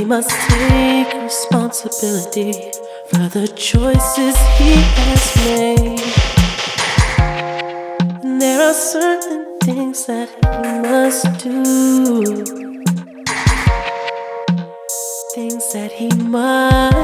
must take responsibility for the choices he has made. And there are certain things that he must do, things that he must